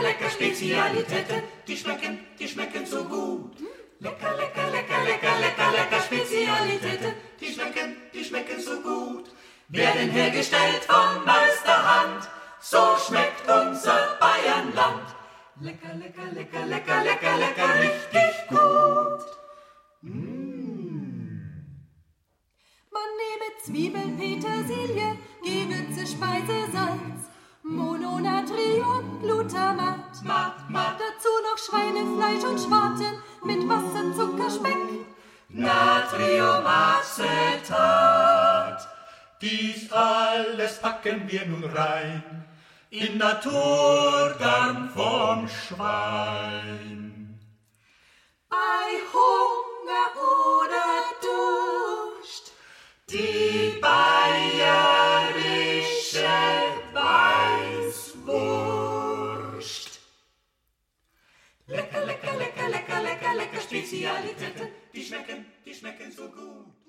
lecker Spezialitäten, die schmecken so gut. Lecker, lecker, lecker, lecker, lecker, lecker Spezialitäten, die schmecken so gut. Werden hergestellt von Meisterhand, so schmeckt unser Bayernland. Lecker, lecker, lecker, lecker, lecker, lecker, richtig gut. Man nehme Zwiebeln, Petersilie, Gewürze, Speisesalz, Mononatrium, Glutamat, dazu noch Schweinefleisch und Schwarten mit Wasser, Zucker, Speck, Natriumacetat. Dies alles packen wir nun rein in Naturdarm vom Schwein. Bei Hunger oder Durst, Die bayerische Weißwurst. Lecker, lecker, lecker, lecker, lecker, lecker Spezialitäten, die schmecken so gut.